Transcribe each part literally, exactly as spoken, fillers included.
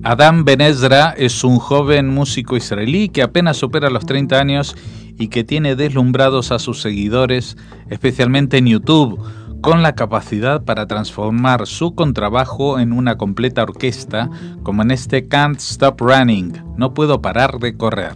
Adam Ben-Ezra es un joven músico israelí que apenas supera los treinta años y que tiene deslumbrados a sus seguidores, especialmente en YouTube, con la capacidad para transformar su contrabajo en una completa orquesta, como en este Can't Stop Running, No puedo parar de correr.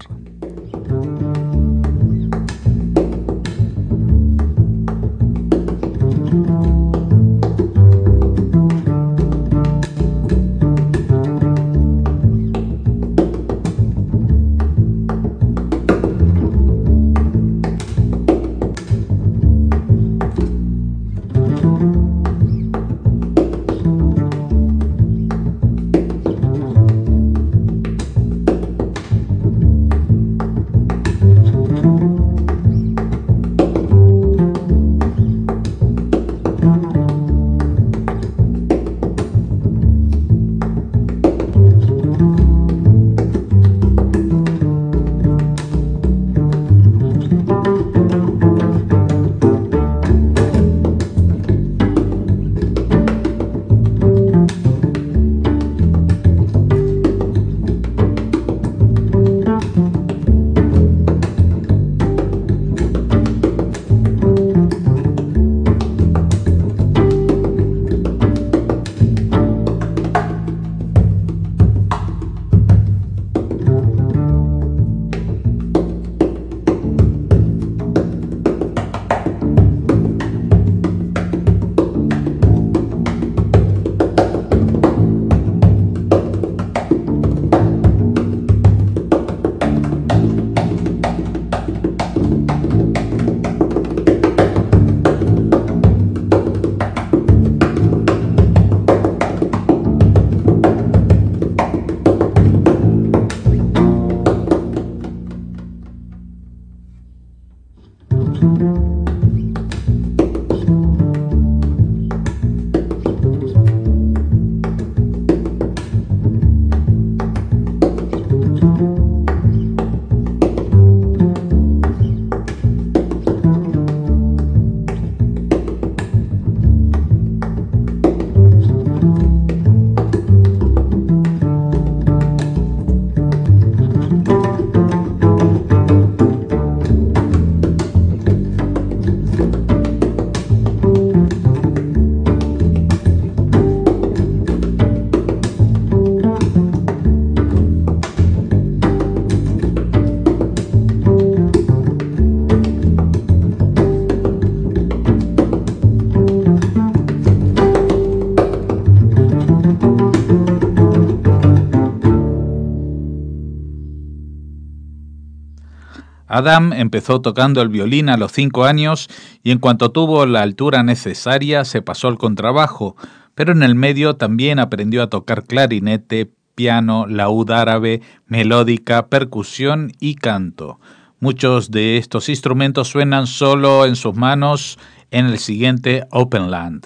Adam empezó tocando el violín a los cinco años y en cuanto tuvo la altura necesaria se pasó al contrabajo, pero en el medio también aprendió a tocar clarinete, piano, laúd árabe, melódica, percusión y canto. Muchos de estos instrumentos suenan solo en sus manos en el siguiente Open Land.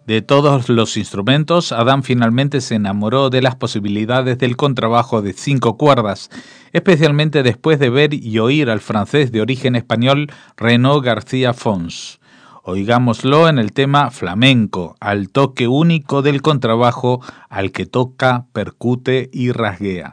De todos los instrumentos, Adam finalmente se enamoró de las posibilidades del contrabajo de cinco cuerdas, especialmente después de ver y oír al francés de origen español Renaud García Fons. Oigámoslo en el tema Flamenco, al toque único del contrabajo al que toca, percute y rasguea.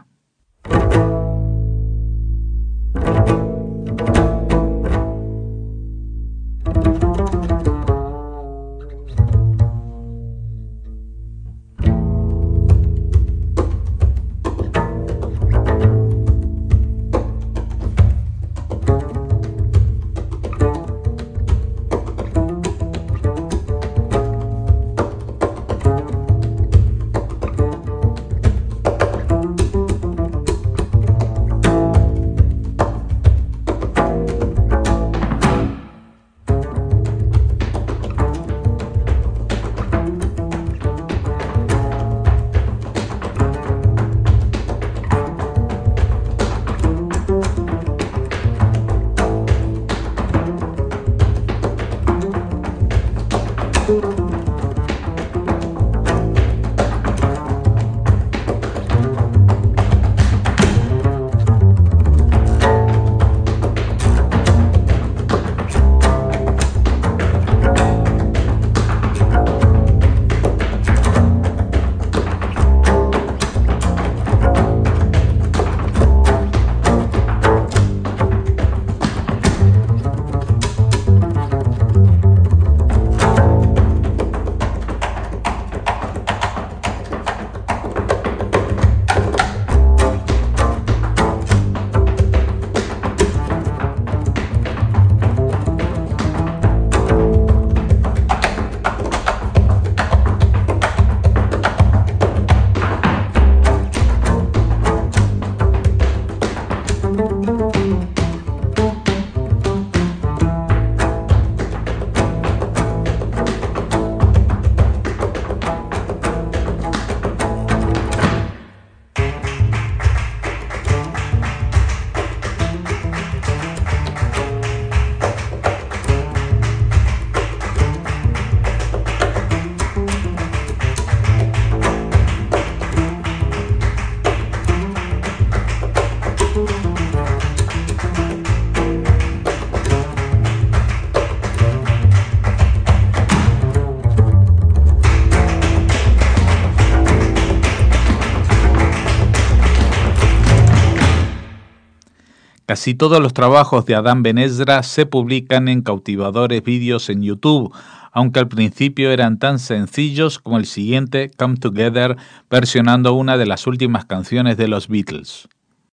Casi todos los trabajos de Adán Ben-Ezra se publican en cautivadores vídeos en YouTube, aunque al principio eran tan sencillos como el siguiente, Come Together, versionando una de las últimas canciones de los Beatles.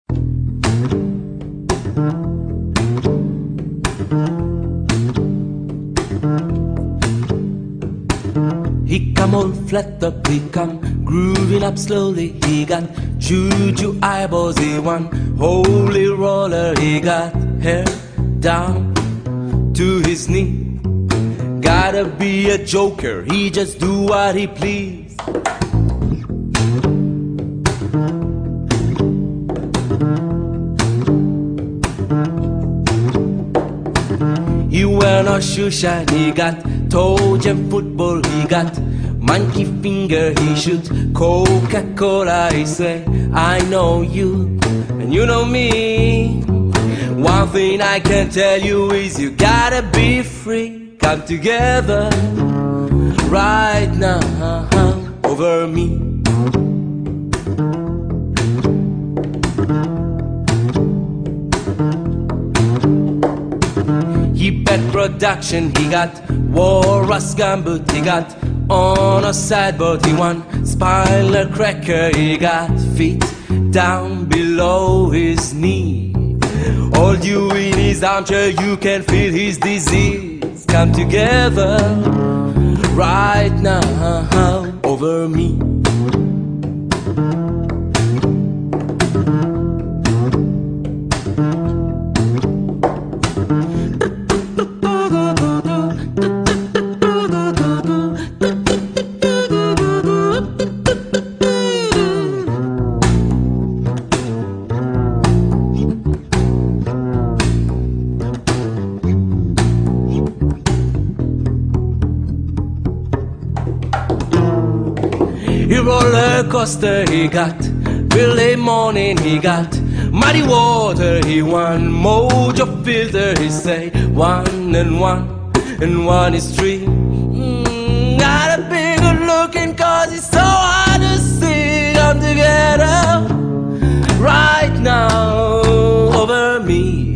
He come all flat up, he come grooving up slowly. He got juju eyeballs, he one holy roller. He got hair down to his knee. Gotta be a joker, he just do what he please. He wear no shoe shine, he got toe jam football, he got monkey finger, he shoot Coca-Cola, he say, I know you, and you know me. One thing I can tell you is you gotta be free. Come together right now over me. He bet production, he got Walrus Gambit, he got on a sideboard, he won Spinal Cracker, he got feet down below his knee. Hold you in his armchair, you can feel his disease. Come together right now over me. Roller coaster he got, Billy morning he got, muddy water he won, mojo filter he say, one and one, and one is three. Mm, gotta be good looking cause it's so hard to see them together right now over me.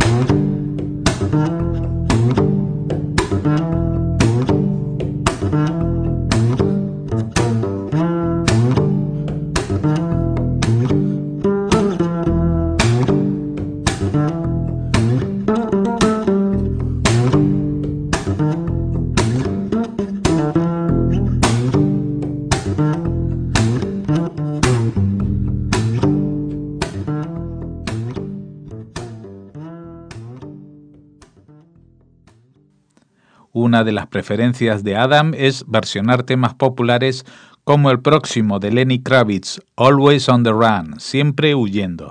Una de las preferencias de Adam es versionar temas populares como el próximo de Lenny Kravitz, Always on the Run, siempre huyendo.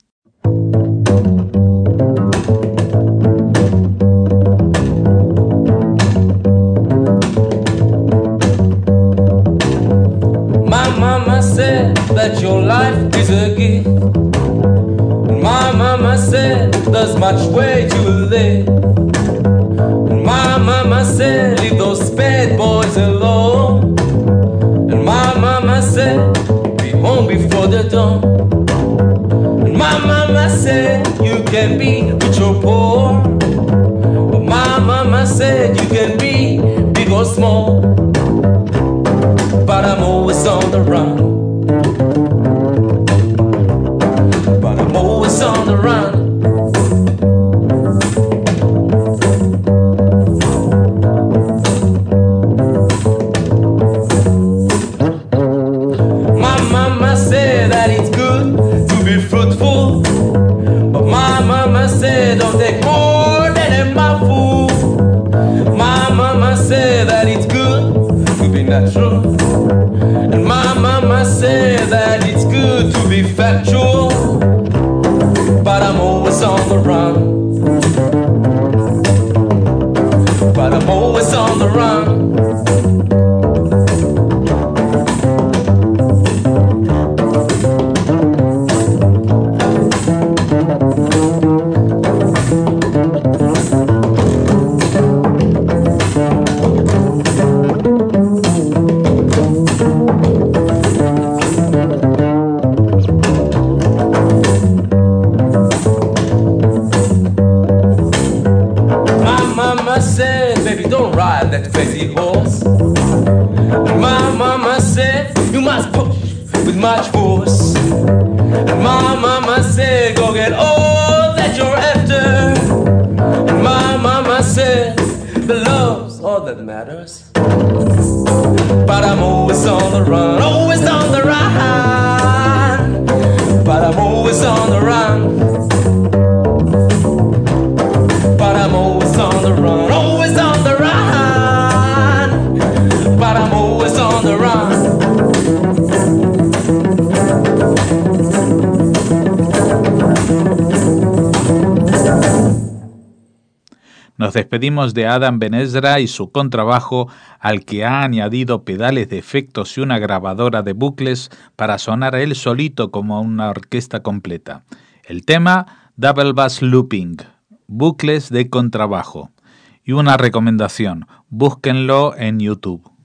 My mama said that your life is a gift. My mama said there's much way to live. My mama said, leave those bad boys alone. And my mama said, be home before the dawn. And my mama said, you can be rich or poor. But my mama said, you can be big or small. But I'm always on the run. But I'm always on the run. Don't take more than a mouthful. My mama said that it's good to be natural. And my mama said that it's good to be factual. But I'm always on the run. But I'm always on the run. That crazy horse. And my mama said you must push with much force. And my mama said go get all that you're after. And my mama said the love's all that matters. But I'm always on the run, always on the run. But I'm always on the run. But I'm always on the run, always on the run. But I'm always on the run. Nos despedimos de Adam Ben Ezra y su contrabajo, al que ha añadido pedales de efectos y una grabadora de bucles para sonar él solito como una orquesta completa. El tema Double Bass Looping, bucles de contrabajo. Y una recomendación, búsquenlo en YouTube.